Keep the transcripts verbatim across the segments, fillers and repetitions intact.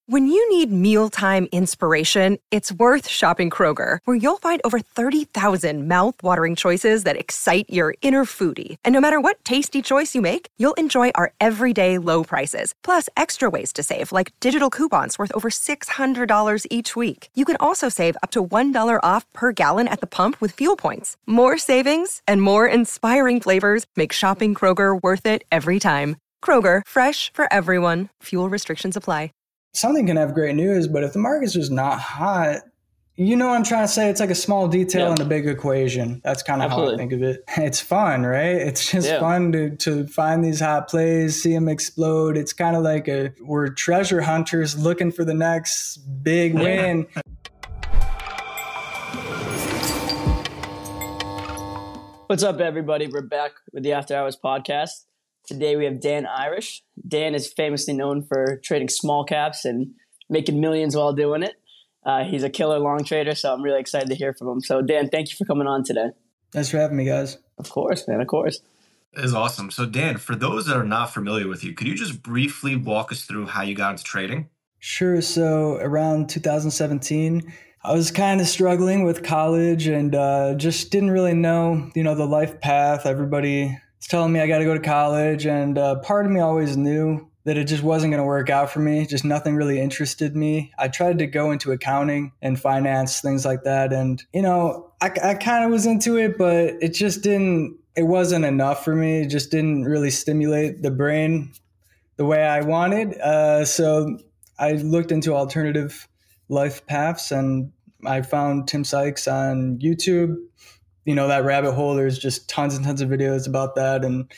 When you need mealtime inspiration, it's worth shopping Kroger, where you'll find over thirty thousand mouth-watering choices that excite your inner foodie. And no matter what tasty choice you make, you'll enjoy our everyday low prices, plus extra ways to save, like digital coupons worth over six hundred dollars each week. You can also save up to one dollar off per gallon at the pump with fuel points. More savings and more inspiring flavors make shopping Kroger worth it every time. Kroger, fresh for everyone. Fuel restrictions apply. Something can have great news, but if the market's just not hot, you know what I'm trying to say? It's like a small detail yeah. in a big equation. That's kind of how I think of it. It's fun, right? It's just yeah. fun to, to find these hot plays, see them explode. It's kind of like a we're treasure hunters looking for the next big win. What's up, everybody? We're back with the After Hours podcast. Today we have Dan Irish. Dan is famously known for trading small caps and making millions while doing it. Uh, he's a killer long trader, so I'm really excited to hear from him. So Dan, thank you for coming on today. Thanks for having me, guys. Of course, man, of course. That is awesome. So Dan, for those that are not familiar with you, could you just briefly walk us through how you got into trading? Sure. So around two thousand seventeen, I was kind of struggling with college and uh, just didn't really know, you know, the life path. Everybody was telling me I got to go to college, and uh, part of me always knew that it just wasn't going to work out for me. Just nothing really interested me. I tried to go into accounting and finance, things like that. And, you know, I, I kind of was into it, but it just didn't, it wasn't enough for me. It just didn't really stimulate the brain the way I wanted. Uh, so I looked into alternative life paths, and I found Tim Sykes on YouTube. You know, that rabbit hole, there's just tons and tons of videos about that. And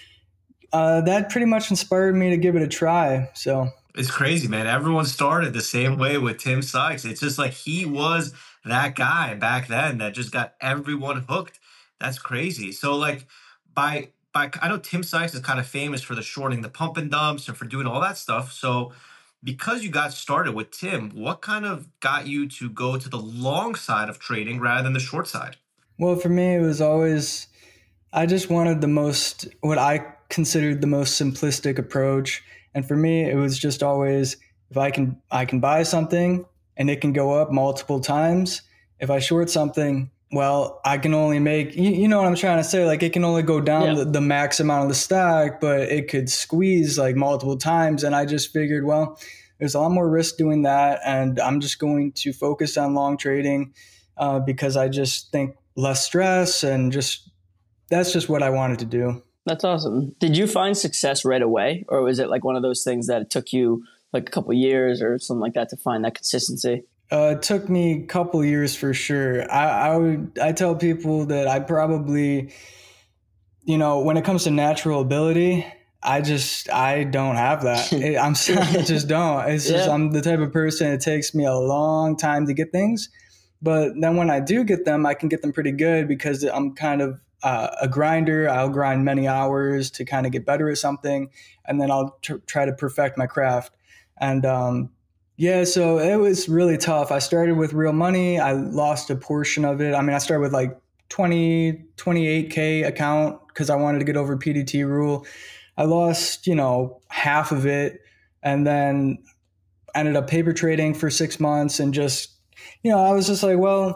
uh, that pretty much inspired me to give it a try. So it's crazy, man. Everyone started the same way with Tim Sykes. It's just like he was that guy back then that just got everyone hooked. That's crazy. So like by, by I know Tim Sykes is kind of famous for the shorting the pump and dumps and for doing all that stuff. So because you got started with Tim, what kind of got you to go to the long side of trading rather than the short side? Well, for me, it was always, I just wanted the most, what I considered the most simplistic approach. And for me, it was just always, if I can, I can buy something and it can go up multiple times. If I short something, well, I can only make, you, you know what I'm trying to say? Like it can only go down yeah. the, the max amount of the stock, but it could squeeze like multiple times. And I just figured, well, there's a lot more risk doing that. And I'm just going to focus on long trading uh, because I just think less stress, and just that's just what I wanted to do. That's awesome. Did you find success right away, or was it like one of those things that it took you like a couple years or something like that to find that consistency? Uh, it took me a couple years for sure. I, I would I tell people that I probably, you know, when it comes to natural ability, I just I don't have that. It, I'm I just don't. It's just yeah. I'm the type of person. It takes me a long time to get things. But then when I do get them, I can get them pretty good because I'm kind of uh, a grinder. I'll grind many hours to kind of get better at something, and then I'll tr- try to perfect my craft. And um, yeah, so it was really tough. I started with real money. I lost a portion of it. I mean, I started with like twenty, twenty-eight K account because I wanted to get over P D T rule. I lost, you know, half of it, and then ended up paper trading for six months and just, you know, I was just like, well,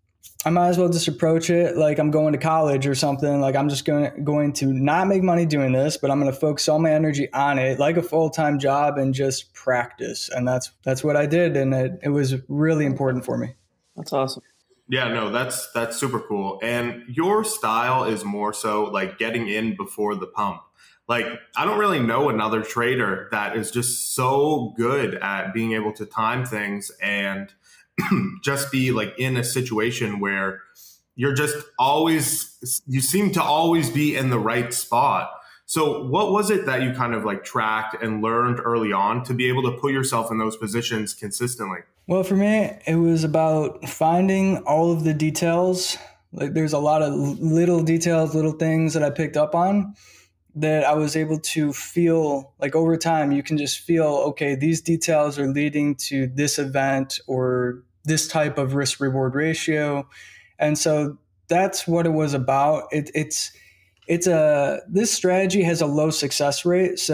I might as well just approach it like I'm going to college or something. Like I'm just going going to not make money doing this, but I'm going to focus all my energy on it like a full-time job and just practice. And that's that's what I did. And it, it was really important for me. That's awesome. Yeah, no, that's that's super cool. And your style is more so like getting in before the pump. Like, I don't really know another trader that is just so good at being able to time things and just be like in a situation where you're just always, you seem to always be in the right spot. So what was it that you kind of like tracked and learned early on to be able to put yourself in those positions consistently? Well, for me, it was about finding all of the details. Like there's a lot of little details, little things that I picked up on that I was able to feel like over time, you can just feel, okay, these details are leading to this event or this type of risk reward ratio. And so that's what it was about. It, it's, it's a, this strategy has a low success rate. So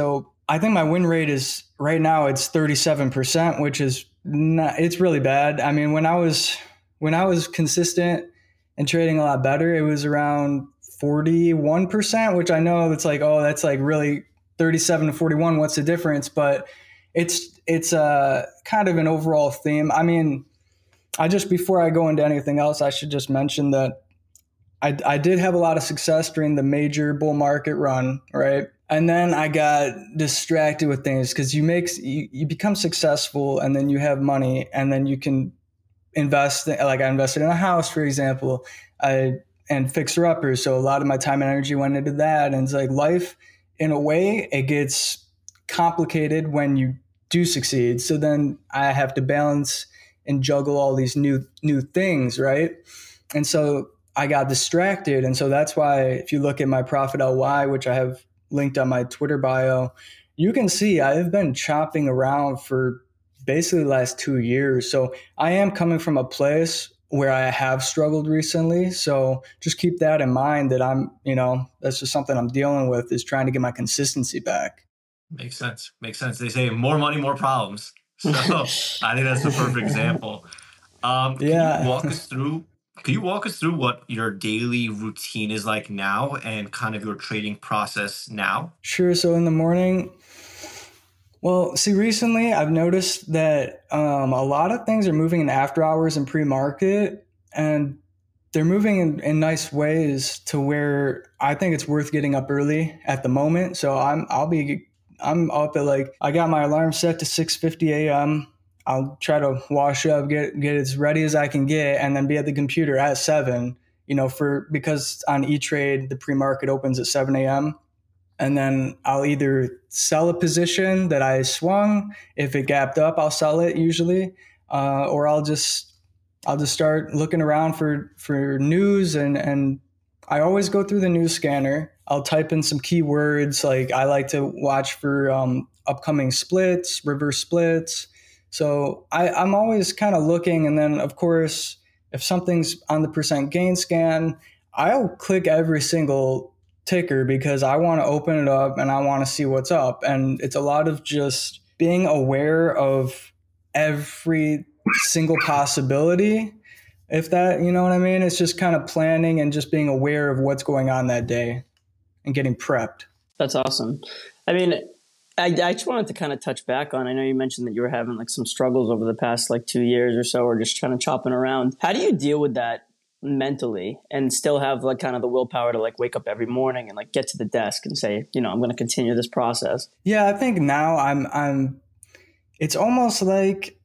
I think my win rate is right now it's thirty-seven percent, which is not, it's really bad. I mean, when I was, when I was consistent and trading a lot better, it was around forty-one percent, which I know it's like, oh, that's like really thirty-seven to forty-one. What's the difference? But it's, it's a kind of an overall theme. I mean, I just, before I go into anything else, I should just mention that I, I did have a lot of success during the major bull market run, right? And then I got distracted with things because you make you, you become successful and then you have money and then you can invest. Like I invested in a house, for example, I and fixer uppers. So a lot of my time and energy went into that. And it's like life, in a way, it gets complicated when you do succeed. So then I have to balance and juggle all these new new things, right? And so I got distracted. And so that's why if you look at my Profit L Y, which I have linked on my Twitter bio, you can see I've been chopping around for basically the last two years. So I am coming from a place where I have struggled recently. So just keep that in mind that I'm, you know, that's just something I'm dealing with, is trying to get my consistency back. Makes sense. Makes sense. They say more money, more problems. So I think that's the perfect example. Um, can yeah. you walk us through Can you walk us through what your daily routine is like now and kind of your trading process now? Sure. So in the morning, well, see, recently I've noticed that um, a lot of things are moving in after hours and pre-market, and they're moving in, in nice ways to where I think it's worth getting up early at the moment. So I'm, I'll be, I'm up at like, I got my alarm set to six fifty a.m. I'll try to wash up, get get as ready as I can get, and then be at the computer at seven, you know, for because on E-Trade, the pre-market opens at seven a.m. And then I'll either sell a position that I swung. If it gapped up, I'll sell it usually. Uh, or I'll just I'll just start looking around for, for news. And, and I always go through the news scanner. I'll type in some keywords. Like I like to watch for um, upcoming splits, reverse splits. So I, I'm always kind of looking. And then, of course, if something's on the percent gain scan, I'll click every single ticker because I want to open it up and I want to see what's up. And it's a lot of just being aware of every single possibility, if that, you know what I mean? It's just kind of planning and just being aware of what's going on that day and getting prepped. That's awesome. I mean, I, I just wanted to kind of touch back on, I know you mentioned that you were having like some struggles over the past like two years or so, or just trying to chopping around. How do you deal with that mentally and still have like kind of the willpower to like wake up every morning and like get to the desk and say, you know, I'm going to continue this process? Yeah, I think now I'm, I'm, it's almost like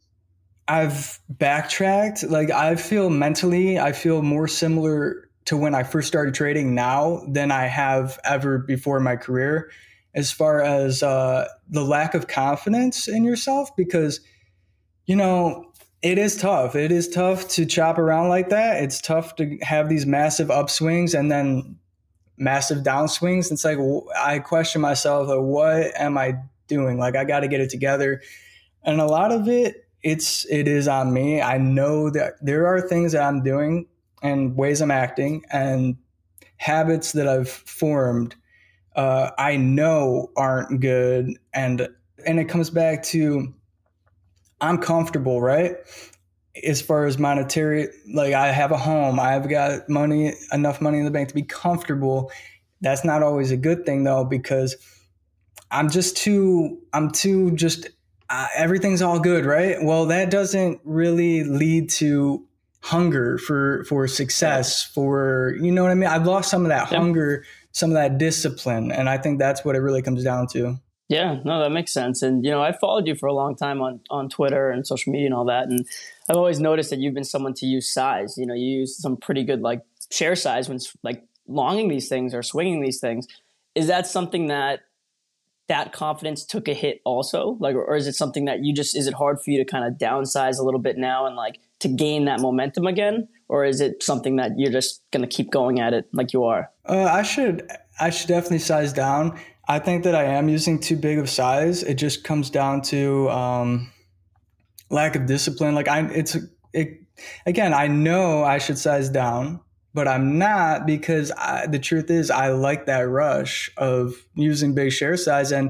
I've backtracked. Like I feel mentally, I feel more similar to when I first started trading now than I have ever before in my career, as far as uh, the lack of confidence in yourself, because, you know, it is tough. It is tough to chop around like that. It's tough to have these massive upswings and then massive downswings. It's like, I question myself, like, what am I doing? Like, I got to get it together. And a lot of it, it's, it is on me. I know that there are things that I'm doing and ways I'm acting and habits that I've formed Uh, I know aren't good. And, and it comes back to, I'm comfortable, right? As far as monetary, like I have a home, I've got money, enough money in the bank to be comfortable. That's not always a good thing though, because I'm just too, I'm too just, uh, everything's all good, right? Well, that doesn't really lead to hunger for, for success, for, you know what I mean? I've lost some of that yep. hunger, some of that discipline. And I think that's what it really comes down to. Yeah, no, that makes sense. And, you know, I followed you for a long time on, on Twitter and social media and all that. And I've always noticed that you've been someone to use size. You know, you use some pretty good like share size when like longing these things or swinging these things. Is that something that that confidence took a hit also? Like, or is it something that you just, is it hard for you to kind of downsize a little bit now and like to gain that momentum again? Or is it something that you're just going to keep going at it like you are? Uh, I should, I should definitely size down. I think that I am using too big of size. It just comes down to um, lack of discipline. Like I, it's it, again, I know I should size down, but I'm not, because I, the truth is I like that rush of using big share size. And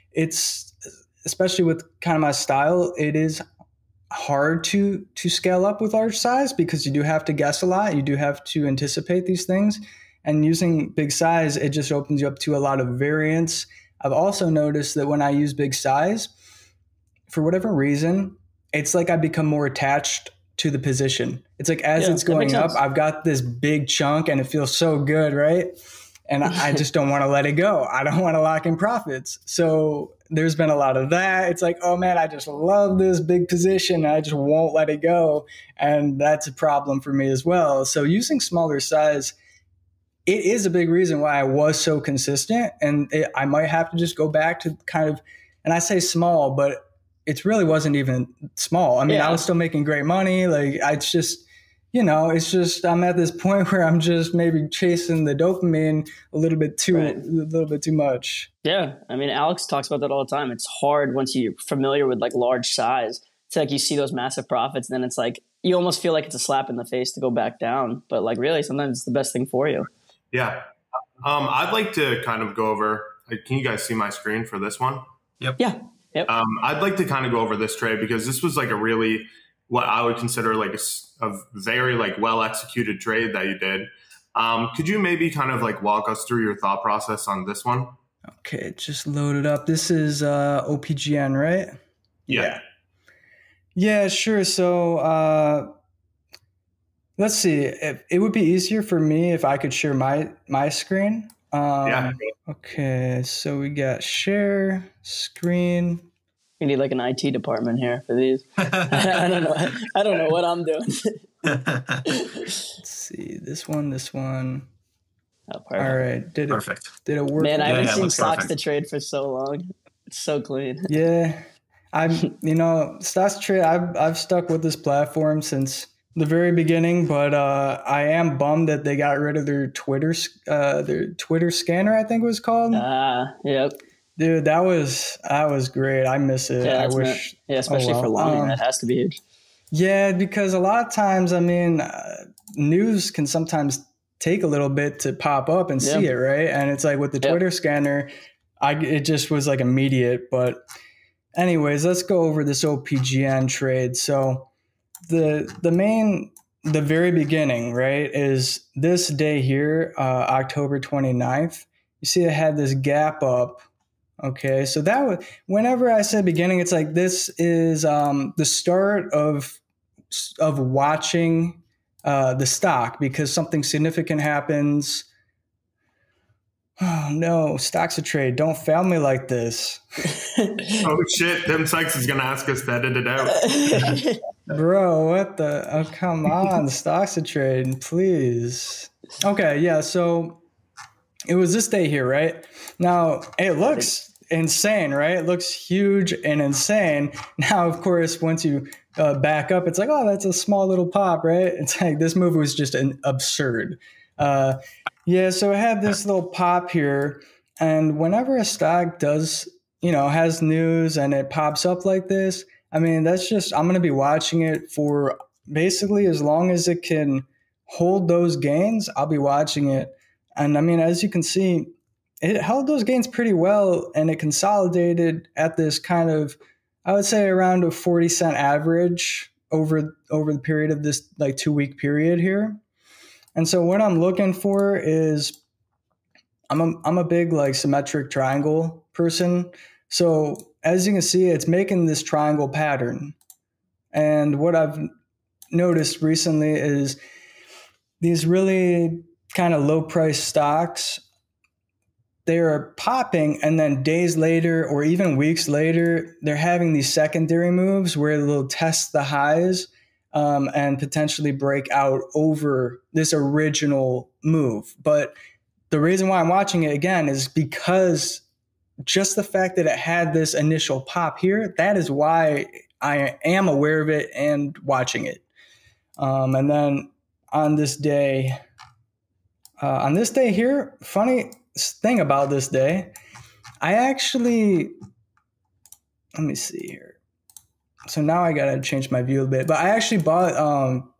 it's, especially with kind of my style, it is hard to to scale up with large size because you do have to guess a lot. You do have to anticipate these things. And using big size, it just opens you up to a lot of variance. I've also noticed that when I use big size, for whatever reason, it's like I become more attached to the position. It's like as Yeah, it's that makes going up, sense. I've got this big chunk and it feels so good, right? And I just don't want to let it go. I don't want to lock in profits. So there's been a lot of that. It's like, oh man, I just love this big position. And I just won't let it go. And that's a problem for me as well. So using smaller size, it is a big reason why I was so consistent. And it, I might have to just go back to kind of, and I say small, but it really wasn't even small. I mean, Yeah. I was still making great money. Like I just, you know, it's just, I'm at this point where I'm just maybe chasing the dopamine a little bit too, Right. a little bit too much. Yeah. I mean, Alex talks about that all the time. It's hard once you're familiar with like large size. It's like you see those massive profits, and then it's like you almost feel like it's a slap in the face to go back down. But like really, sometimes it's the best thing for you. Yeah. Um, I'd like to kind of go over, can you guys see my screen for this one? Yeah. Yep. Um, I'd like to kind of go over this trade because this was like a really, what I would consider like a, s- a very like well executed trade that you did. Um, could you maybe kind of like walk us through your thought process on this one? Okay, just load it up. This is uh, O P G N, right? Yeah. Yeah, sure. So uh, let's see. It, it would be easier for me if I could share my my screen. Um, Yeah. Okay, so we got share screen. You need like an I T department here for these. I don't know. I don't know what I'm doing. Let's see this one, this one. Oh, perfect. All right, did it Perfect. did it work? Man, I Yeah, haven't yeah, seen looks stocks perfect. to trade for so long. It's so clean. Yeah, I'm. You know, stocks trade. I've I've stuck with this platform since the very beginning, but uh, I am bummed that they got rid of their Twitter uh, their Twitter scanner. I think it was called. Ah, yep. Dude, that was that was great. I miss it. Yeah, I that's wish. meant- yeah, especially oh, for well. long. Um, that has to be huge. Yeah, because a lot of times, I mean, uh, news can sometimes take a little bit to pop up and see Yeah. it, right? And it's like with the Yep. Twitter scanner, I it just was like immediate. But anyways, let's go over this O P G N trade. So the the main the very beginning, right, is this day here, uh, October twenty-ninth. You see it had this gap up. Okay, so that was whenever I said beginning, it's like this is um, the start of of watching uh, the stock because something significant happens. Oh no, stocks a trade. Don't fail me like this, Oh shit, Tim Sykes is going to ask us to edit it out. bro. What the? Oh come on, the stocks a trade, please. Okay, yeah. So it was this day here, right? Now it looks insane, right? It looks huge and insane. Now, of course, once you uh, back up, it's like, oh, that's a small little pop, right? It's like this move was just an absurd. Uh, yeah, so it had this little pop here, and whenever a stock does, you know, has news and it pops up like this, I mean, that's just I'm going to be watching it for basically as long as it can hold those gains. I'll be watching it, and I mean, as you can see, it held those gains pretty well, and it consolidated at this kind of, I would say, around a forty cent average over over the period of this like two week period here. And so what I'm looking for is I'm a, I'm a big like symmetric triangle person. So as you can see, it's making this triangle pattern. And what I've noticed recently is these really kind of low price stocks, they are popping, and then days later or even weeks later, they're having these secondary moves where they'll test the highs um, and potentially break out over this original move. But the reason why I'm watching it again is because just the fact that it had this initial pop here, that is why I am aware of it and watching it. Um, and then on this day, uh, on this day here, funny thing about this day, I actually, let me see here. So now I gotta change my view a bit, but I actually bought um,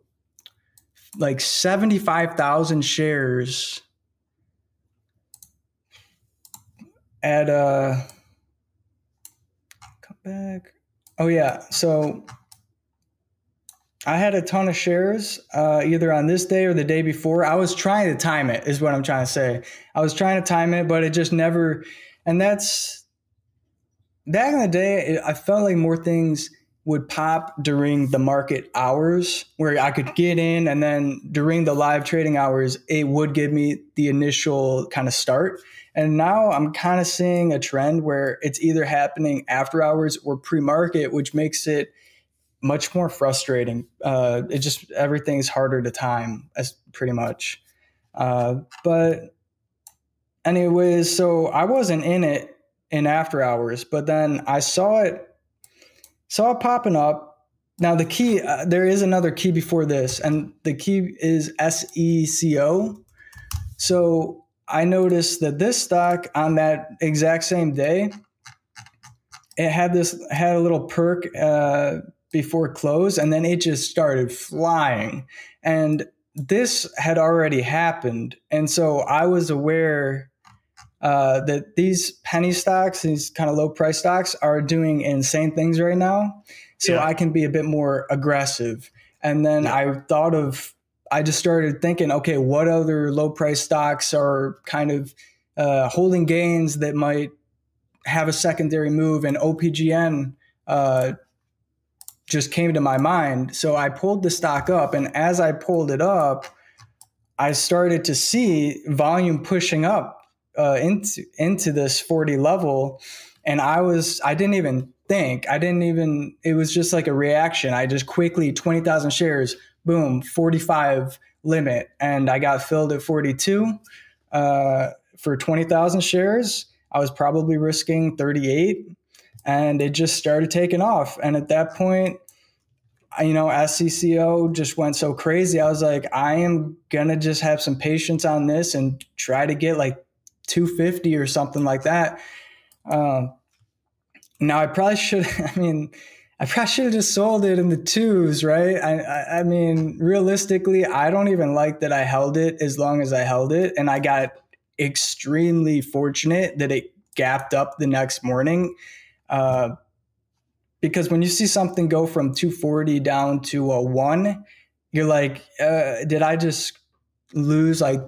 like seventy-five thousand shares at uh back. Oh yeah. So I had a ton of shares uh, either on this day or the day before. I was trying to time it is what I'm trying to say. I was trying to time it, but it just never, and that's, back in the day, it, I felt like more things would pop during the market hours where I could get in, and then during the live trading hours, it would give me the initial kind of start. And now I'm kind of seeing a trend where it's either happening after hours or pre-market, which makes it much more frustrating. Uh, it just, everything's harder to time, as pretty much. Uh, but anyways, so I wasn't in it in after hours, but then I saw it, saw it popping up. Now the key, uh, there is another key before this, and the key is S E C O. So I noticed that this stock on that exact same day, it had this, had a little perk, uh, before close, and then it just started flying. And this had already happened. And so I was aware uh, that these penny stocks, these kind of low price stocks, are doing insane things right now. So yeah. I can be a bit more aggressive. And then yeah. I thought of, I just started thinking, okay, what other low price stocks are kind of uh, holding gains that might have a secondary move? And O P G N uh, just came to my mind. So I pulled the stock up, and as I pulled it up, I started to see volume pushing up uh, into into this forty level. And I was, I didn't even think, I didn't even, it was just like a reaction. I just quickly, twenty thousand shares, boom, forty-five limit. And I got filled at forty-two uh, for twenty thousand shares. I was probably risking thirty-eight. And it just started taking off. And at that point, you know, S E C O just went so crazy. I was like, I am going to just have some patience on this and try to get like two fifty or something like that. Um, now, I probably should, I mean, I probably should have just sold it in the twos, right? I, I, I mean, realistically, I don't even like that I held it as long as I held it. And I got extremely fortunate that it gapped up the next morning. Uh, because when you see something go from two forty down to a one, you're like, uh, did I just lose like,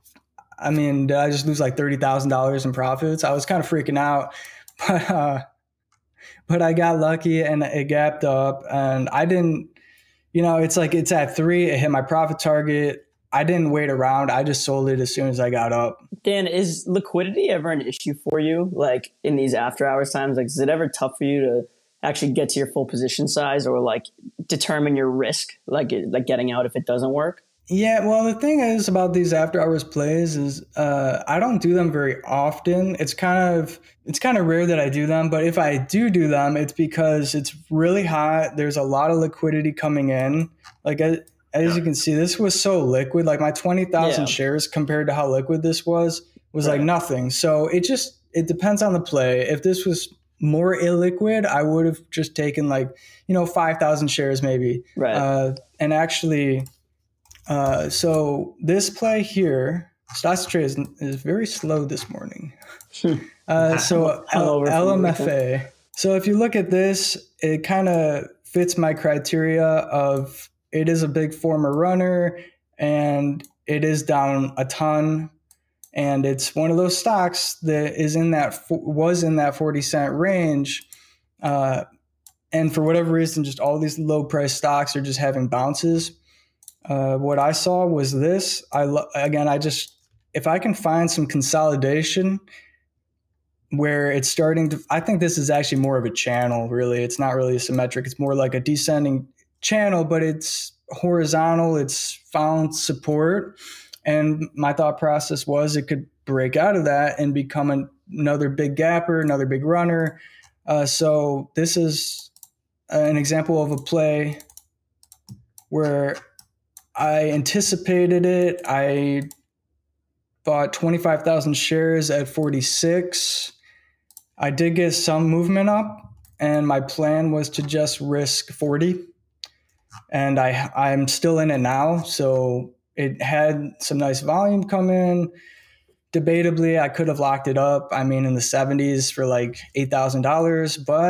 I mean, did I just lose like thirty thousand dollars in profits? I was kind of freaking out, but, uh, but I got lucky and it gapped up, and I didn't, you know, it's like, it's at three, it hit my profit target. I didn't wait around. I just sold it as soon as I got up. Dan, is liquidity ever an issue for you? Like in these after hours times, like, is it ever tough for you to actually get to your full position size, or like determine your risk, like, like getting out if it doesn't work? Yeah, well, the thing is about these after hours plays is uh, I don't do them very often. It's kind of it's kind of rare that I do them, but if I do do them, it's because it's really hot. There's a lot of liquidity coming in. Like as, as you can see, this was so liquid. Like my twenty thousand yeah. shares compared to how liquid this was was right. like nothing. So it just it depends on the play. If this was more illiquid, I would have just taken like you know five thousand shares maybe. Right. Uh, and actually. Uh, so this play here, Stocks Trade is, is very slow this morning. Uh, so L- L M F A. So if you look at this, it kind of fits my criteria of it is a big former runner and it is down a ton. And it's one of those stocks that is in that was in that forty cent range. Uh, and for whatever reason, just all these low price stocks are just having bounces. Uh, what I saw was this. I lo- again, I just if I can find some consolidation where it's starting to. I think this is actually more of a channel. Really, it's not really symmetric. It's more like a descending channel, but it's horizontal. It's found support, and my thought process was it could break out of that and become an, another big gapper, another big runner. Uh, so this is an example of a play where I anticipated it. I bought twenty-five thousand shares at forty-six. I did get some movement up, and my plan was to just risk forty. And I, I'm still in it now. So it had some nice volume come in. Debatably, I could have locked it up. I mean, in the seventies for like eight thousand dollars, but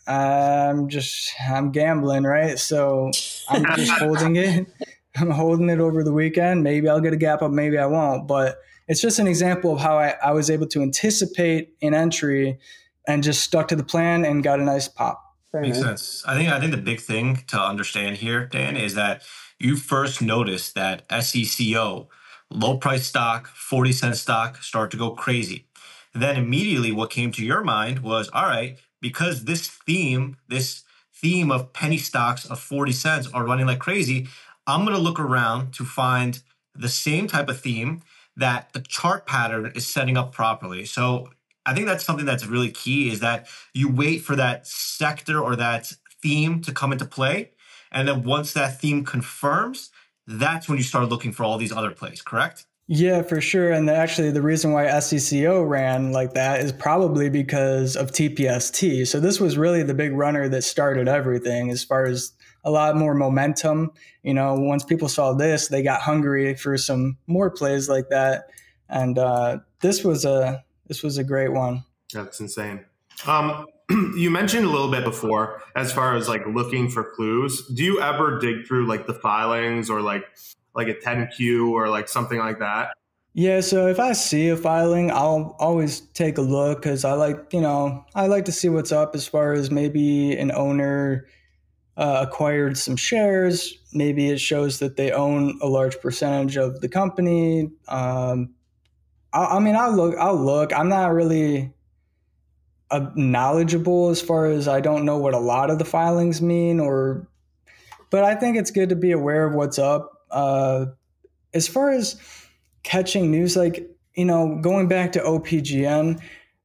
I'm just, I'm gambling, right? So I'm just holding it. I'm holding it over the weekend. Maybe I'll get a gap up, maybe I won't. But it's just an example of how I, I was able to anticipate an entry and just stuck to the plan and got a nice pop. Makes sense. I think I think the big thing to understand here, Dan, is that you first noticed that S E C O, low price stock, forty cent stock, start to go crazy. Then immediately what came to your mind was, all right, because this theme, this theme of penny stocks of forty cents are running like crazy, I'm going to look around to find the same type of theme that the chart pattern is setting up properly. So I think that's something that's really key, is that you wait for that sector or that theme to come into play. And then once that theme confirms, that's when you start looking for all these other plays, correct? Yeah, for sure. And actually the reason why S E C O ran like that is probably because of T P S T. So this was really the big runner that started everything as far as a lot more momentum. You know, once people saw this, they got hungry for some more plays like that. And uh, this was a this was a great one. That's insane. Um, you mentioned a little bit before, as far as like looking for clues. Do you ever dig through like the filings or like like a ten Q or like something like that? Yeah, so if I see a filing, I'll always take a look because I like, you know, I like to see what's up as far as maybe an owner uh, acquired some shares. Maybe it shows that they own a large percentage of the company. Um, I, I mean, I'll look. I'll look. I'm not really uh, knowledgeable as far as I don't know what a lot of the filings mean, or, but I think it's good to be aware of what's up. Uh, as far as catching news, like, you know, going back to O P G N,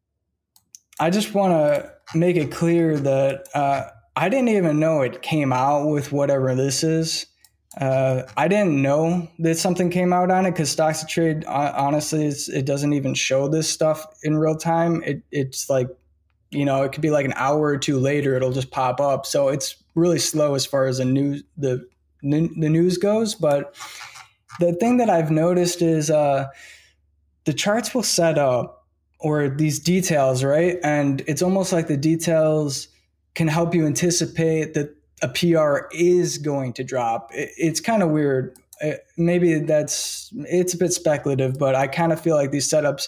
I just want to make it clear that uh, I didn't even know it came out with whatever this is. Uh, I didn't know that something came out on it because Stocks to Trade, honestly, it's, it doesn't even show this stuff in real time. It, it's like, you know, it could be like an hour or two later, it'll just pop up. So it's really slow as far as the news, the, the news goes. But the thing that I've noticed is uh, the charts will set up, or these details, right? And it's almost like the details can help you anticipate that a P R is going to drop. It, it's kind of weird. It, maybe that's, it's a bit speculative, but I kind of feel like these setups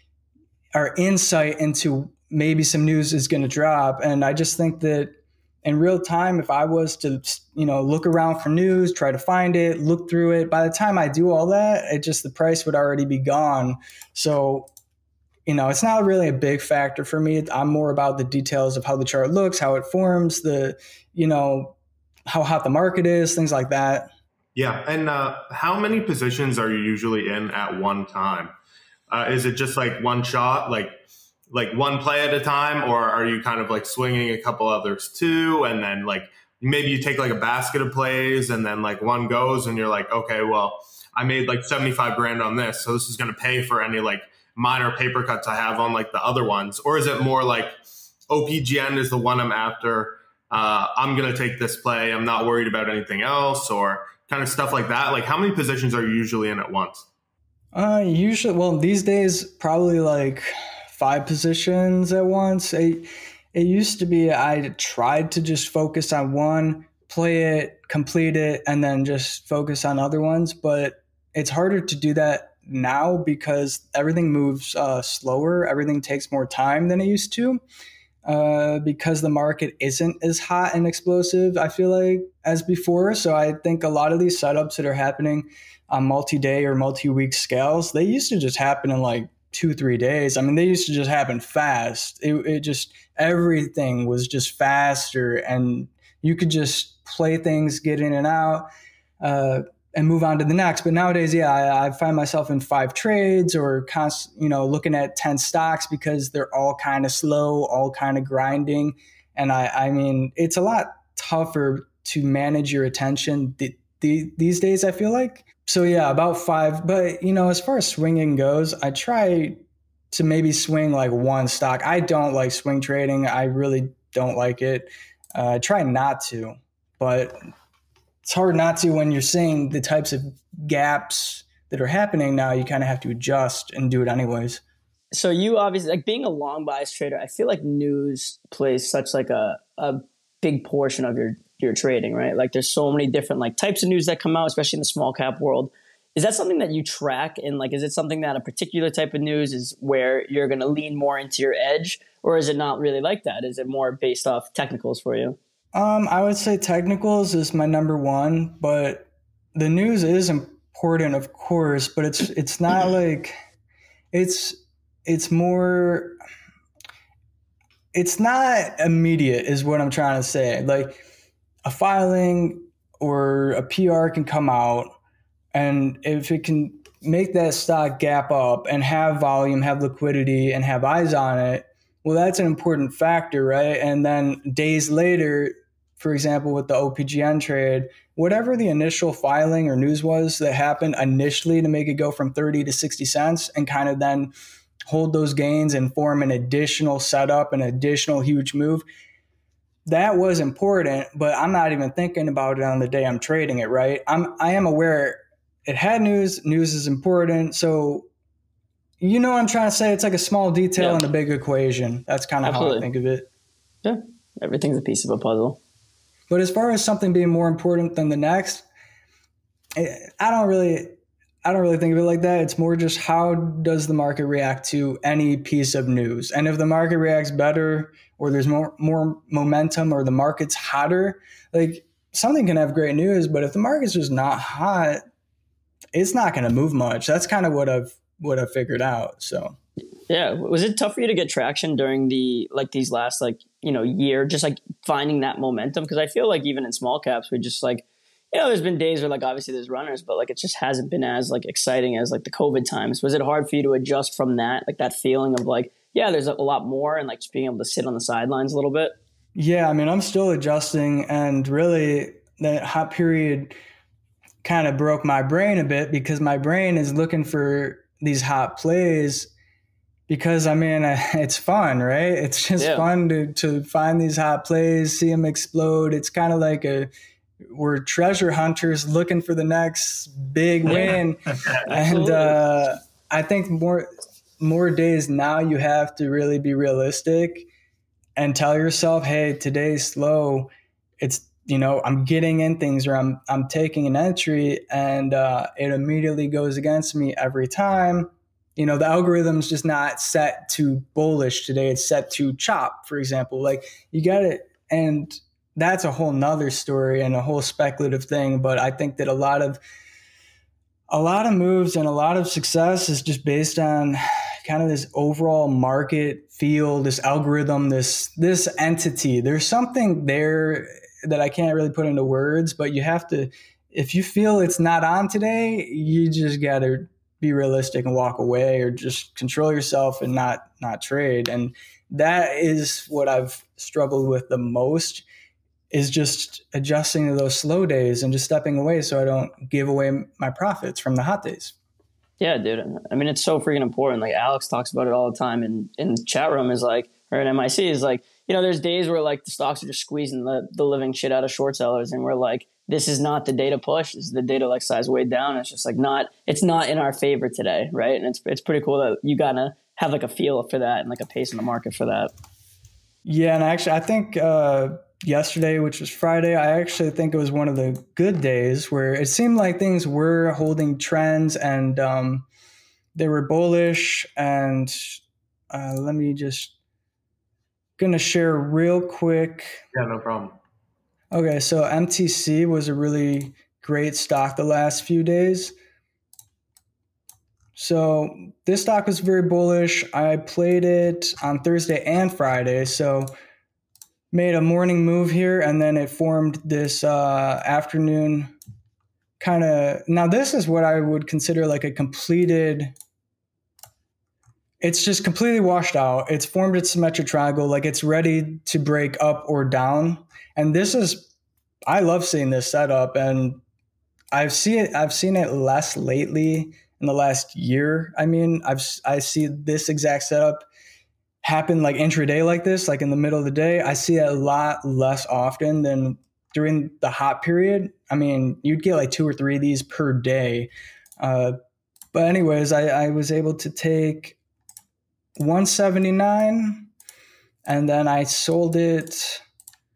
are insight into maybe some news is going to drop. And I just think that in real time, if I was to, you know, look around for news, try to find it, look through it, by the time I do all that, it just, the price would already be gone. So, you know, it's not really a big factor for me. I'm more about the details of how the chart looks, how it forms, the, you know, how hot the market is, things like that. Yeah. And uh, how many positions are you usually in at one time? Uh, is it just like one shot, like like one play at a time, or are you kind of like swinging a couple others too? And then like maybe you take like a basket of plays and then like one goes and you're like, okay, well, I made like seventy-five grand on this, so this is going to pay for any like minor paper cuts I have on like the other ones? Or is it more like O P G N is the one I'm after? Uh, I'm going to take this play. I'm not worried about anything else, or kind of stuff like that. Like how many positions are you usually in at once? Uh, usually, well, these days, probably like five positions at once. It, it used to be I tried to just focus on one, play it, complete it, and then just focus on other ones. But it's harder to do that now because everything moves uh, slower. Everything takes more time than it used to uh, because the market isn't as hot and explosive, I feel like, as before. So I think a lot of these setups that are happening on multi-day or multi-week scales, they used to just happen in like two, three days. I mean, they used to just happen fast. It, it just, everything was just faster and you could just play things, get in and out, uh, and move on to the next. But nowadays, yeah, I, I find myself in five trades or, const, you know, looking at ten stocks because they're all kind of slow, all kind of grinding. And I, I mean, it's a lot tougher to manage your attention the, the, these days, I feel like. So yeah, about five. But, you know, as far as swinging goes, I try to maybe swing like one stock. I don't like swing trading. I really don't like it. Uh, I try not to, but it's hard not to when you're seeing the types of gaps that are happening now. You kind of have to adjust and do it anyways. So you obviously, like being a long bias trader, I feel like news plays such like a, a big portion of your your trading, right? Like there's so many different like types of news that come out, especially in the small cap world. Is that something that you track? And like, is it something that a particular type of news is where you're going to lean more into your edge, or is it not really like that? Is it more based off technicals for you? Um, I would say technicals is my number one, but the news is important, of course, but it's, it's not like it's, it's more, it's not immediate is what I'm trying to say. Like a filing or a P R can come out, and if it can make that stock gap up and have volume, have liquidity, and have eyes on it, well, that's an important factor, right? And then days later, for example, with the O P G N trade, whatever the initial filing or news was that happened initially to make it go from thirty to sixty cents and kind of then hold those gains and form an additional setup, an additional huge move, that was important, but I'm not even thinking about it on the day I'm trading it, right? I'm, I am aware it had news. News is important. So, you know what I'm trying to say? It's like a small detail yeah. in the big equation. That's kind of how I think of it. Yeah. Everything's a piece of a puzzle. But as far as something being more important than the next, I don't really, I don't really think of it like that. It's more just how does the market react to any piece of news? And if the market reacts better, or there's more, more momentum, or the market's hotter, like something can have great news, but if the market's just not hot, it's not going to move much. That's kind of what I've what I've figured out. So, yeah, was it tough for you to get traction during the like these last like you know year, just like finding that momentum? Because I feel like even in small caps, we just like you know, there's been days where like obviously there's runners, but like it just hasn't been as like exciting as like the COVID times. Was it hard for you to adjust from that, like that feeling of like yeah, there's a lot more, and like just being able to sit on the sidelines a little bit? Yeah, I mean, I'm still adjusting, and really that hot period kind of broke my brain a bit because my brain is looking for these hot plays because I mean, it's fun, right? It's just yeah. fun to, to find these hot plays, see them explode. It's kind of like a, we're treasure hunters looking for the next big win. And uh, I think more, more days now you have to really be realistic and tell yourself, hey, today's slow. It's, you know, I'm getting in things or I'm I'm taking an entry and uh, it immediately goes against me every time. You know, the algorithm's just not set to bullish today. It's set to chop, for example. Like you got it. And that's a whole nother story and a whole speculative thing. But I think that a lot of a lot of moves and a lot of success is just based on kind of this overall market feel, this algorithm, this this entity. There's something there that I can't really put into words, but you have to, if you feel it's not on today, you just got to be realistic and walk away or just control yourself and not, not trade. And that is what I've struggled with the most is just adjusting to those slow days and just stepping away so I don't give away my profits from the hot days. Yeah, dude. I mean, it's so freaking important. Like Alex talks about it all the time in, in chat room is like, or in M I C is like, you know, there's days where like the stocks are just squeezing the, the living shit out of short sellers. And we're like, this is not the day to push. This is the day to like size way down. It's just like not, it's not in our favor today. Right. And it's, it's pretty cool that you gotta have like a feel for that and like a pace in the market for that. Yeah. And actually, I think uh, yesterday, which was Friday, I actually think it was one of the good days where it seemed like things were holding trends and um, they were bullish. And uh, let me just, gonna share real quick. Yeah, no problem. Okay, so M T C was a really great stock the last few days. So this stock was very bullish. I played it on Thursday and Friday. So made a morning move here, and then it formed this uh, afternoon kind of. Now this is what I would consider like a completed. It's just completely washed out. It's formed its symmetric triangle, like it's ready to break up or down. And this is, I love seeing this setup, and I've seen it. I've seen it less lately in the last year. I mean, I've I see this exact setup happen like intraday like this, like in the middle of the day. I see it a lot less often than during the hot period. I mean, you'd get like two or three of these per day. Uh, but anyways, I, I was able to take one seventy-nine and then I sold it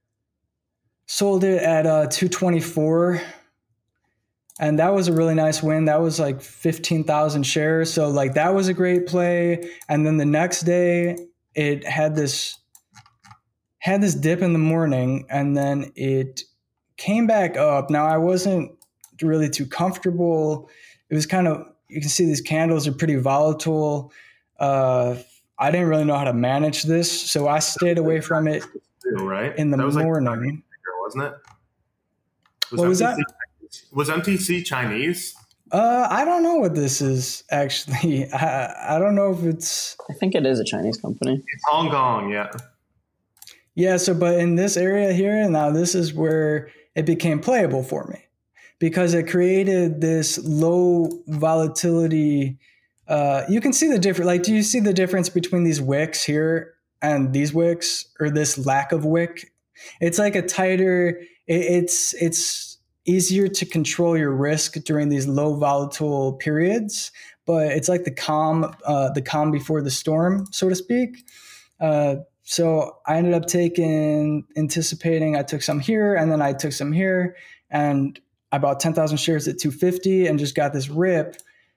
sold it at uh, two twenty-four. And that was a really nice win. That was like fifteen thousand shares. So like that was a great play. And then the next day it had this had this dip in the morning, and then it came back up. Now I wasn't really too comfortable. It was kind of, you can see these candles are pretty volatile. Uh, I didn't really know how to manage this, so I stayed away from it right? in the that was morning. Like, wasn't it? Was what was M T C, that? Was M T C Chinese? Uh, I don't know what this is, actually. I, I don't know if it's... I think it is a Chinese company. It's Hong Kong, yeah. Yeah, so but in this area here, now this is where it became playable for me, because it created this low volatility. Uh, you can see the difference. Like, do you see the difference between these wicks here and these wicks, or this lack of wick? It's like a tighter, it, it's it's easier to control your risk during these low volatile periods, but it's like the calm, uh, the calm before the storm, so to speak. Uh, So I ended up taking, anticipating, I took some here, and then I took some here, and I bought ten thousand shares at two fifty and just got this rip.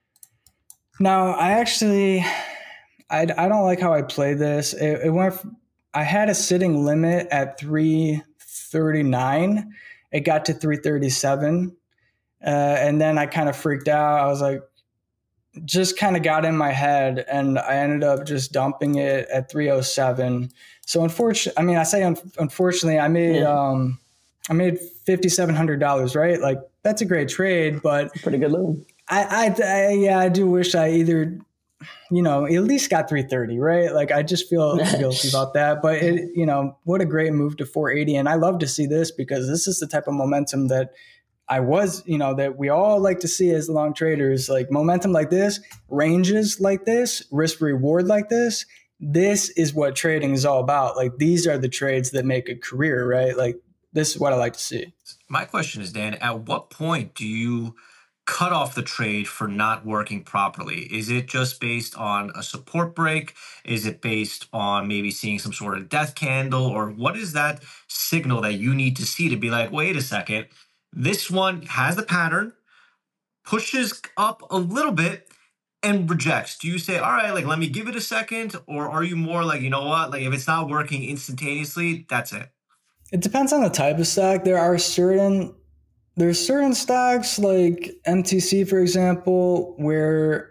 Now, I actually, I, I don't like how I played this. It, it went, I had a sitting limit at three thirty-nine. It got to three thirty-seven. Uh, and then I kind of freaked out. I was like, just kind of got in my head, and I ended up just dumping it at three oh seven. So unfortunately, I mean, I say un- unfortunately, I made yeah. um, I made fifty-seven hundred dollars, right? Like, that's a great trade, but pretty good loan. I, I, I, yeah, I do wish I either, you know, at least got three thirty, right? Like, I just feel guilty about that, but it, you know, what a great move to four eighty. And I love to see this, because this is the type of momentum that I was, you know, that we all like to see as long traders, like momentum like this, ranges like this, risk reward like this. This is what trading is all about. Like, these are the trades that make a career, right? Like, this is what I like to see. My question is, Dan, at what point do you cut off the trade for not working properly? Is it just based on a support break? Is it based on maybe seeing some sort of death candle? Or what is that signal that you need to see to be like, wait a second, this one has the pattern, pushes up a little bit, and rejects? Do you say, all right, like, let me give it a second? Or are you more like, you know what, like, if it's not working instantaneously, that's it? It depends on the type of stock. There are certain, there's certain stocks like M T C, for example, where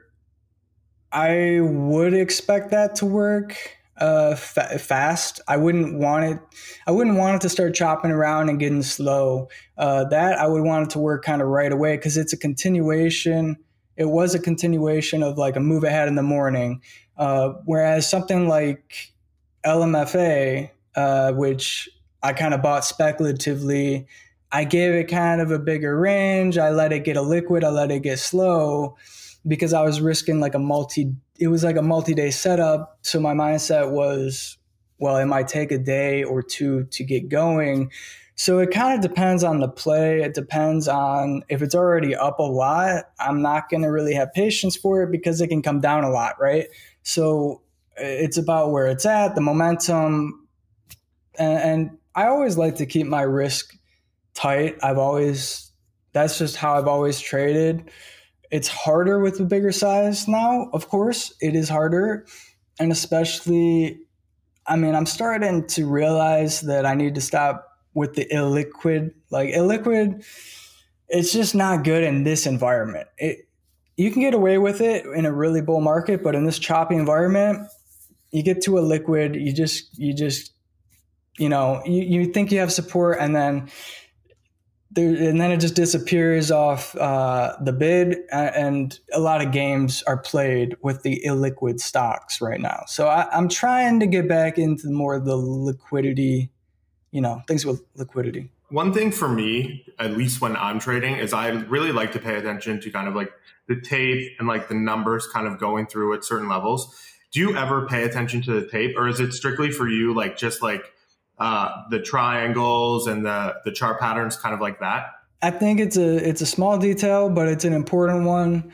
I would expect that to work uh, fa- fast. I wouldn't want it. I wouldn't want it to start chopping around and getting slow. Uh, that I would want it to work kind of right away, because it's a continuation. It was a continuation of like a move ahead in the morning. Uh, whereas something like L M F A, uh, which I kind of bought speculatively, I gave it kind of a bigger range. I let it get a liquid. I let it get slow, because I was risking like a multi, it was like a multi-day setup. So my mindset was, well, it might take a day or two to get going. So it kind of depends on the play. It depends on if it's already up a lot, I'm not going to really have patience for it, because it can come down a lot, right? So it's about where it's at, the momentum. And, and I always like to keep my risk tight. I've always, that's just how I've always traded. It's harder with the bigger size now, of course. It is harder. And especially, I mean, I'm starting to realize that I need to stop with the illiquid. Like, illiquid, it's just not good in this environment. It, you can get away with it in a really bull market, but in this choppy environment, you get to a liquid, you just, you just, you know, you, you think you have support, and then there, and then it just disappears off uh, the bid, and a lot of games are played with the illiquid stocks right now. So I, I'm trying to get back into more of the liquidity, you know, things with liquidity. One thing for me, at least when I'm trading, is I really like to pay attention to kind of like the tape and like the numbers kind of going through at certain levels. Do you ever pay attention to the tape, or is it strictly for you like just like uh, the triangles and the, the chart patterns, kind of like that? I think it's a it's a small detail, but it's an important one.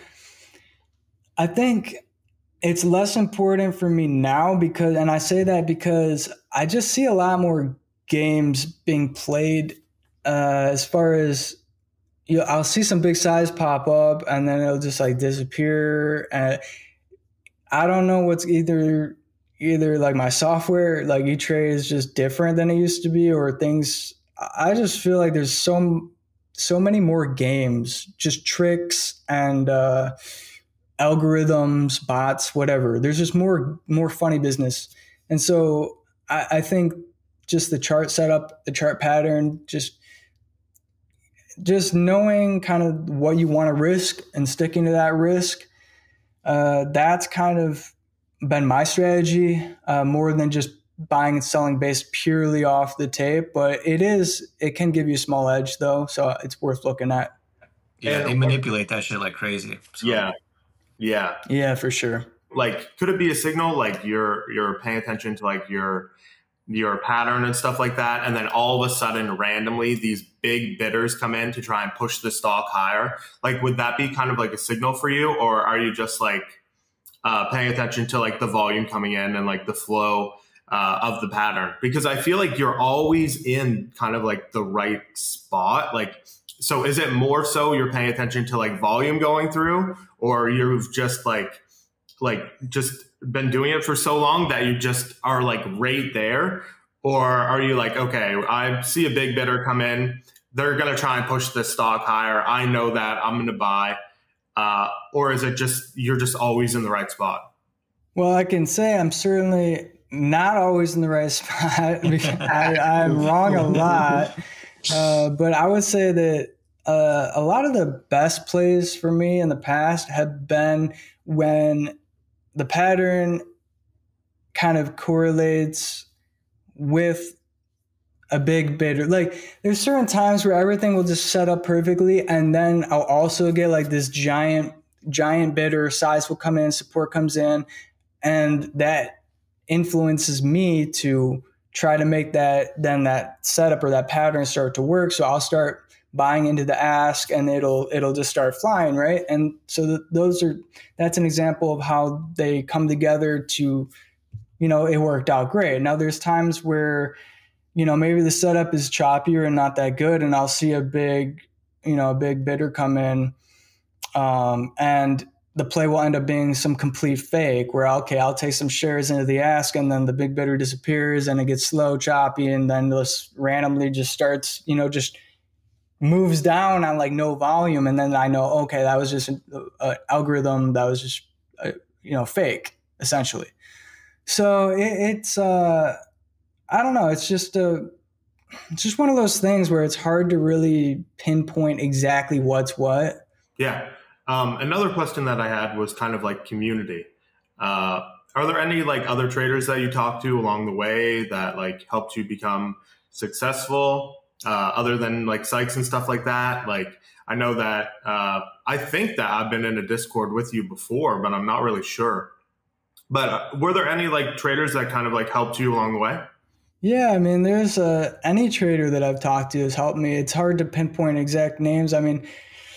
I think it's less important for me now, because, and I say that because I just see a lot more games being played uh, as far as, you know, I'll see some big size pop up and then it'll just like disappear. And I don't know what's either either like my software, like E-Trade is just different than it used to be, or things. I just feel like there's so so many more games, just tricks and uh, algorithms, bots, whatever. There's just more more funny business, and so I, I think just the chart setup, the chart pattern, just just knowing kind of what you want to risk and sticking to that risk. Uh, that's kind of been my strategy, uh, more than just buying and selling based purely off the tape. But it is, it can give you a small edge though. So it's worth looking at. Yeah, they manipulate that shit like crazy. So. Yeah. Yeah. Yeah, for sure. Like, could it be a signal like you're you're paying attention to like your your pattern and stuff like that, and then all of a sudden randomly these big bidders come in to try and push the stock higher? Like, would that be kind of like a signal for you, or are you just like uh, paying attention to like the volume coming in and like the flow uh, of the pattern? Because I feel like you're always in kind of like the right spot. Like, so is it more so you're paying attention to like volume going through, or you've just like like just been doing it for so long that you just are like right there? Or are you like, okay, I see a big bidder come in, they're going to try and push this stock higher, I know that, I'm going to buy? Uh, or is it just, you're just always in the right spot? Well, I can say I'm certainly not always in the right spot. I, I'm wrong a lot. Uh, but I would say that uh, a lot of the best plays for me in the past have been when the pattern kind of correlates with a big bidder. Like, there's certain times where everything will just set up perfectly, and then I'll also get like this giant, giant bidder, size will come in, support comes in, and that influences me to try to make that, then that setup or that pattern start to work. So I'll start buying into the ask, and it'll it'll just start flying, right? And so th- those are that's an example of how they come together to, you know, it worked out great. Now there's times where, you know, maybe the setup is choppier and not that good, and I'll see a big, you know, a big bidder come in, um, and the play will end up being some complete fake where, okay, I'll take some shares into the ask, and then the big bidder disappears and it gets slow, choppy, and then this randomly just starts, you know, just moves down on like no volume. And then I know, okay, that was just an algorithm that was just, uh, you know, fake essentially. So it, it's, uh, I don't know. It's just a, it's just one of those things where it's hard to really pinpoint exactly what's what. Yeah. Um, another question that I had was kind of like community. Uh, are there any like other traders that you talked to along the way that like helped you become successful? Uh, other than like Sykes and stuff like that? Like, I know that, uh, I think that I've been in a Discord with you before, but I'm not really sure. But uh, were there any like traders that kind of like helped you along the way? Yeah, I mean, there's uh, any trader that I've talked to has helped me. It's hard to pinpoint exact names. I mean,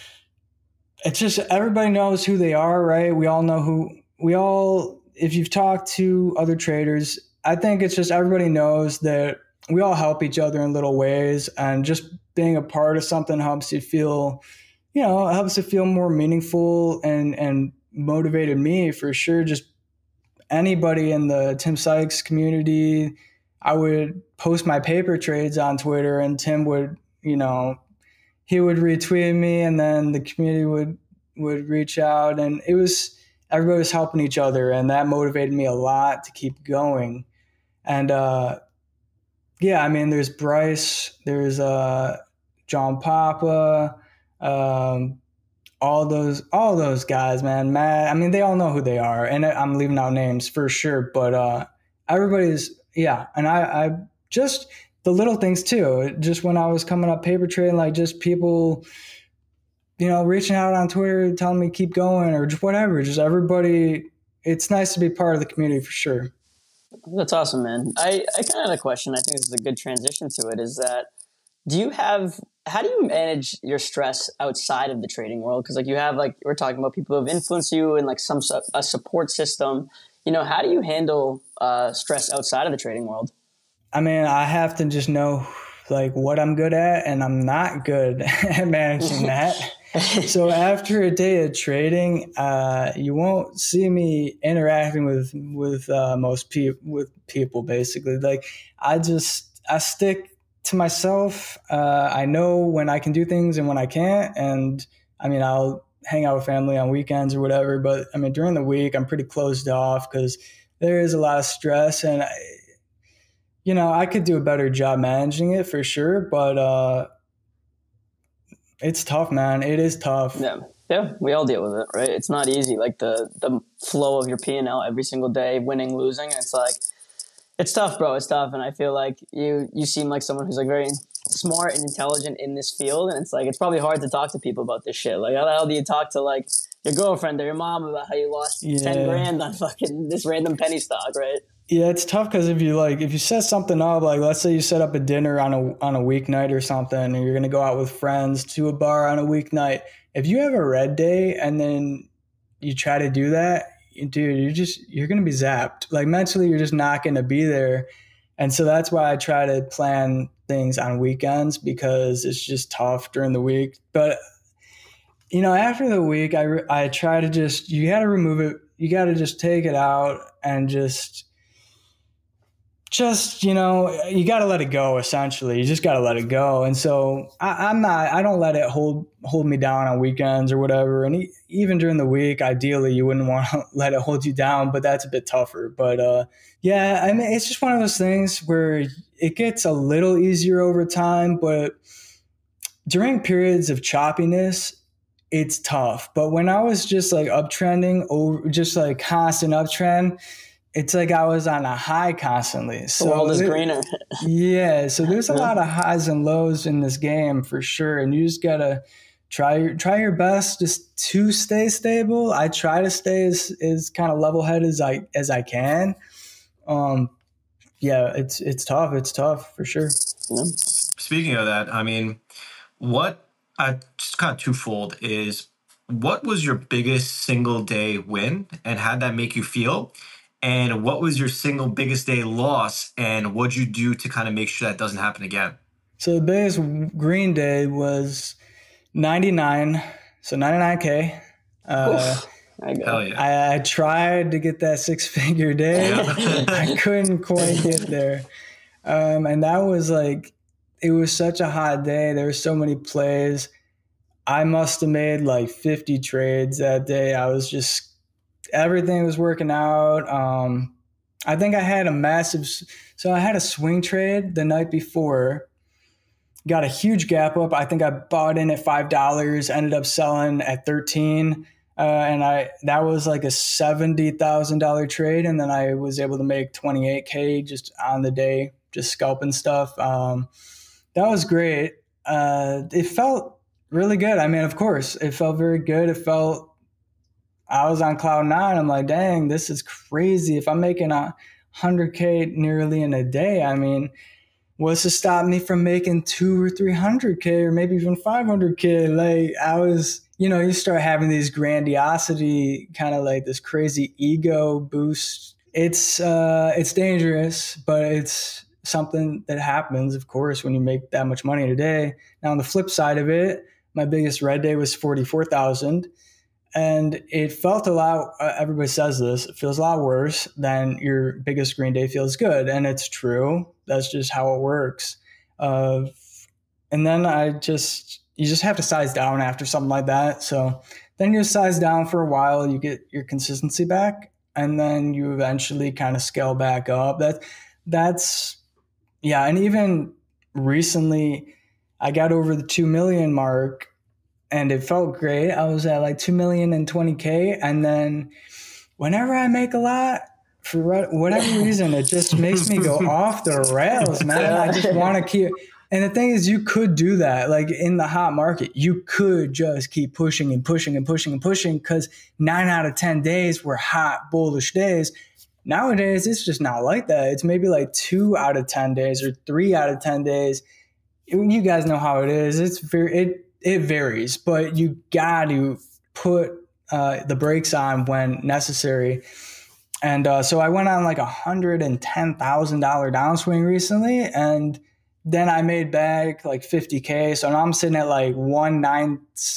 it's just everybody knows who they are, right? We all know who, we all, if you've talked to other traders, I think it's just everybody knows that we all help each other in little ways, and just being a part of something helps you feel, you know, it helps it feel more meaningful and, and motivated me for sure. Just anybody in the Tim Sykes community, I would post my paper trades on Twitter, and Tim would, you know, he would retweet me, and then the community would, would reach out, and it was, everybody was helping each other, and that motivated me a lot to keep going. And, uh, yeah, I mean, there's Bryce, there's uh, John Papa, um, all those, all those guys, man. Matt, I mean, they all know who they are, and I'm leaving out names for sure, but uh, everybody's, yeah. And I, I just the little things too. Just when I was coming up paper trading, like just people, you know, reaching out on Twitter, telling me keep going or just whatever. Just everybody. It's nice to be part of the community for sure. That's awesome, man. I, I kind of had a question. I think this is a good transition to it. Is that, do you have, how do you manage your stress outside of the trading world? Because like you have, like we're talking about people who have influenced you and like some, a support system. You know, how do you handle uh, stress outside of the trading world? I mean, I have to just know like what I'm good at, and I'm not good at managing that. So after a day of trading, uh, you won't see me interacting with with uh, most people with people. Basically, like I just I stick to myself. Uh, I know when I can do things and when I can't, and I mean I'll hang out with family on weekends or whatever. But I mean during the week, I'm pretty closed off because there is a lot of stress, and I, you know I could do a better job managing it for sure, but. Uh, It's tough, man. It is tough. Yeah, yeah, we all deal with it, right? It's not easy. Like the the flow of your P and L every single day, winning, losing. It's like it's tough, bro. It's tough, and I feel like you you seem like someone who's like very smart and intelligent in this field, and it's like it's probably hard to talk to people about this shit. Like how the hell do you talk to like your girlfriend or your mom about how you lost yeah. ten grand on fucking this random penny stock, right? Yeah, it's tough because if you like, if you set something up, like let's say you set up a dinner on a on a weeknight or something, and you're gonna go out with friends to a bar on a weeknight. If you have a red day and then you try to do that, dude, you're just you're gonna be zapped. Like mentally, you're just not gonna be there, and so that's why I try to plan things on weekends because it's just tough during the week. But you know, after the week, I I try to just you got to remove it. You got to just take it out and just. Just, you know, you got to let it go, essentially. You just got to let it go. And so I, I'm not, I don't let it hold hold me down on weekends or whatever. And e- even during the week, ideally, you wouldn't want to let it hold you down, but that's a bit tougher. But uh, yeah, I mean, it's just one of those things where it gets a little easier over time. But during periods of choppiness, it's tough. But when I was just like uptrending, over, just like constant uptrend, it's like I was on a high constantly. So the world is greener. Yeah. So there's a lot of highs and lows in this game for sure. And you just got to try, try your best just to stay stable. I try to stay as, as kind of level headed as I, as I can. Um, yeah, it's, it's tough. It's tough for sure. Yeah. Speaking of that, I mean, what I just kind of twofold is what was your biggest single day win and how'd that make you feel? And what was your single biggest day loss, and what'd you do to kind of make sure that doesn't happen again? So the biggest green day was ninety-nine, so ninety-nine K. Uh, I, Hell yeah. I, I tried to get that six-figure day. Yeah. I couldn't quite get there. Um, and that was like, it was such a hot day. There were so many plays. I must have made like fifty trades that day. I was just everything was working out. Um, I think I had a massive, so I had a swing trade the night before, got a huge gap up. I think I bought in at five dollars, ended up selling at thirteen. Uh, and I, that was like a seventy thousand dollars trade. And then I was able to make twenty-eight K just on the day, just scalping stuff. Um, that was great. Uh, it felt really good. I mean, of course it felt very good. It felt, I was on cloud nine. I'm like, dang, this is crazy. If I'm making a one hundred K nearly in a day, I mean, what's to stop me from making two or three hundred K or maybe even five hundred K? Like I was, you know, you start having these grandiosity, kind of like this crazy ego boost. It's uh, it's dangerous, but it's something that happens, of course, when you make that much money in a day. Now, on the flip side of it, my biggest red day was forty-four thousand. And it felt a lot, uh, everybody says this, it feels a lot worse than your biggest green day feels good. And it's true. That's just how it works. Uh, and then I just, you just have to size down after something like that. So then you size down for a while, you get your consistency back, and then you eventually kind of scale back up. That, that's, yeah. And even recently, I got over the two million mark. And it felt great. I was at like two million and twenty K. And then whenever I make a lot, for whatever reason, it just makes me go off the rails, man. I just want to keep. And the thing is, you could do that. Like in the hot market, you could just keep pushing and pushing and pushing and pushing because nine out of ten days were hot, bullish days. Nowadays, it's just not like that. It's maybe like two out of ten days or three out of ten days. You guys know how it is. It's very, it, It varies, but you got to put uh, the brakes on when necessary. And uh, so I went on like a one hundred ten thousand dollars downswing recently, and then I made back like fifty K. So now I'm sitting at like one nine,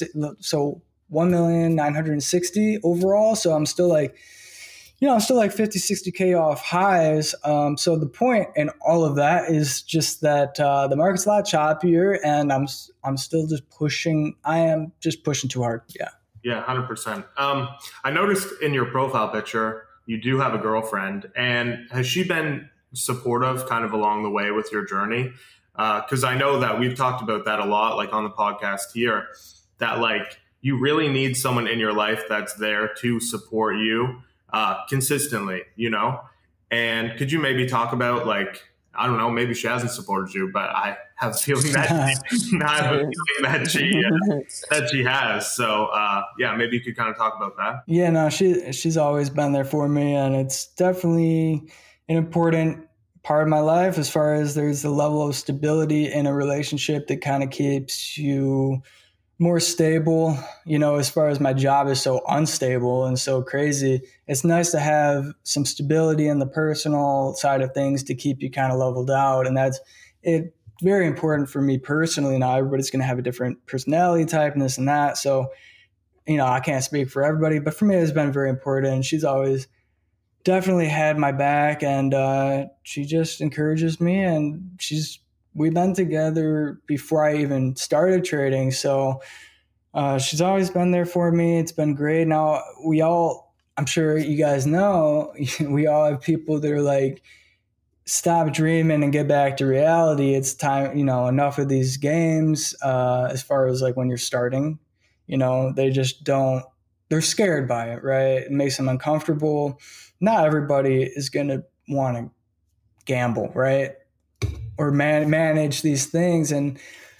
so one million nine hundred sixty overall. So I'm still like, you know, I'm still like fifty, sixty K off highs. Um, so the point in all of that is just that uh, the market's a lot choppier, and I'm I'm still just pushing. I am just pushing too hard. Yeah. Yeah, one hundred percent. Um, I noticed in your profile picture, you do have a girlfriend. And has she been supportive kind of along the way with your journey? Because uh, I know that we've talked about that a lot, like on the podcast here, that like you really need someone in your life that's there to support you uh, consistently, you know? And could you maybe talk about like, I don't know, maybe she hasn't supported you, but I have a feeling that, I have a feeling that she, uh, that she has. So uh, yeah, maybe you could kind of talk about that. Yeah, no, she, she's always been there for me, and it's definitely an important part of my life as far as there's a level of stability in a relationship that kind of keeps you more stable. You know, as far as my job is so unstable and so crazy, it's nice to have some stability in the personal side of things to keep you kind of leveled out. And that's it. Very important for me personally. Now everybody's going to have a different personality type and this and that. So, you know, I can't speak for everybody, but for me, it's been very important. She's always definitely had my back, and uh, she just encourages me, and she's, we've been together before I even started trading. So uh, she's always been there for me. It's been great. Now we all, I'm sure you guys know, we all have people that are like, stop dreaming and get back to reality. It's time, you know, enough of these games uh, as far as like when you're starting, you know, they just don't, they're scared by it, right? It makes them uncomfortable. Not everybody is going to want to gamble, right? Or man- manage these things. And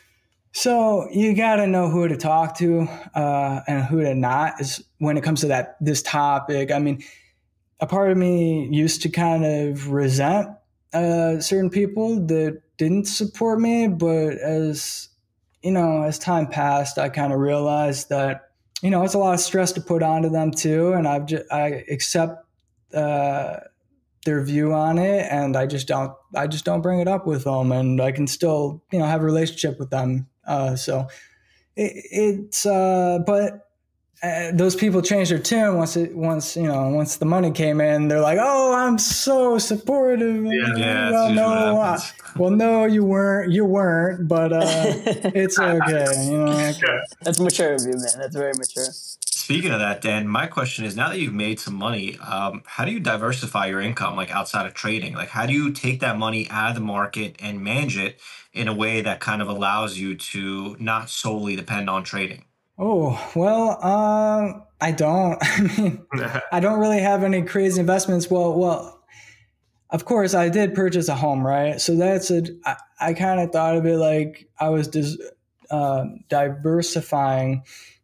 so you got to know who to talk to uh, and who to not is when it comes to that, this topic. I mean, a part of me used to kind of resent uh, certain people that didn't support me, but as, you know, as time passed, I kind of realized that, you know, it's a lot of stress to put onto them too. And I've just, I accept uh, their view on it, and I just don't, I just don't bring it up with them, and I can still, you know, have a relationship with them. Uh, so it, it's, uh, but uh, those people changed their tune once it, once, you know, once the money came in, they're like, oh, I'm so supportive. Yeah, yeah. Well, no, uh, well, no, you weren't, you weren't, but uh, it's okay. You know, that's mature of you, man. That's very mature. Speaking of that, Dan, my question is, now that you've made some money, um, how do you diversify your income, like outside of trading? Like, how do you take that money out of the market and manage it in a way that kind of allows you to not solely depend on trading? Oh, well, um, I don't. I mean, I don't really have any crazy investments. Well, well, of course, I did purchase a home, right? So that's a, I, I kind of thought of it like I was dis, uh, diversifying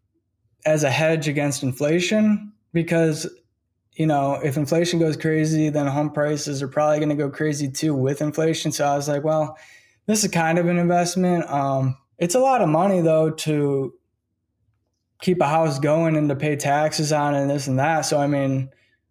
as a hedge against inflation, because, you know, if inflation goes crazy, then home prices are probably going to go crazy too with inflation. So I was like, well, this is kind of an investment. Um, it's a lot of money though to keep a house going and to pay taxes on it and this and that. So, I mean,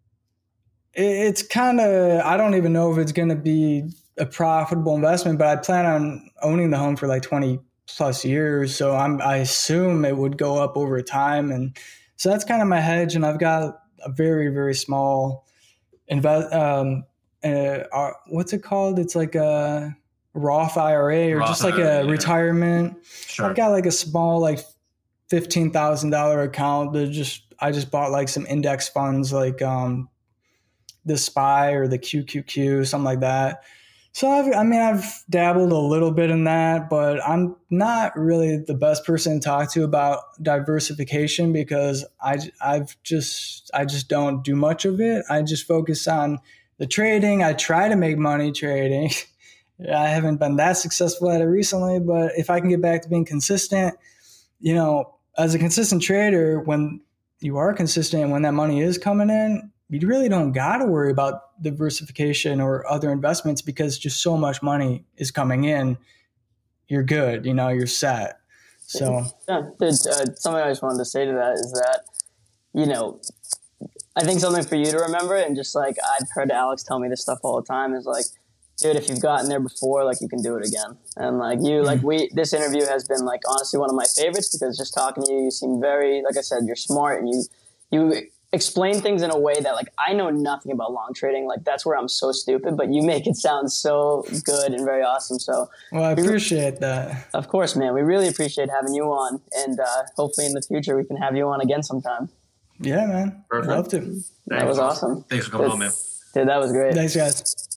it, it's kind of, I don't even know if it's going to be a profitable investment, but I plan on owning the home for like twenty plus years. So I'm, I assume it would go up over time. And so that's kind of my hedge. And I've got a very, very small invest, um, uh, uh, what's it called? It's like a Roth I R A or Roth just like a I R A, retirement. Sure. I've got like a small, like fifteen thousand dollars account that just, I just bought like some index funds, like, um, the S P Y or the Q Q Q, something like that. So, I've, I mean, I've dabbled a little bit in that, but I'm not really the best person to talk to about diversification because I, I've just, I just don't do much of it. I just focus on the trading. I try to make money trading. I haven't been that successful at it recently, but if I can get back to being consistent, you know, as a consistent trader, when you are consistent and when that money is coming in, you really don't got to worry about diversification or other investments because just so much money is coming in. You're good, you know, you're set. So, yeah, uh, something I just wanted to say to that is that, you know, I think something for you to remember, and just like I've heard Alex tell me this stuff all the time, is like dude, if you've gotten there before, like you can do it again. And like you, like we, this interview has been like honestly one of my favorites because just talking to you, you seem very, like I said, you're smart and you, you explain things in a way that like I know nothing about long trading. Like that's where I'm so stupid, but you make it sound so good and very awesome. So well, I appreciate that. Of course, man. We really appreciate having you on, and uh, hopefully in the future we can have you on again sometime. Yeah, man. Perfect. Love to. That was awesome. Thanks for coming Dude, on, man. Dude, that was great. Thanks, guys.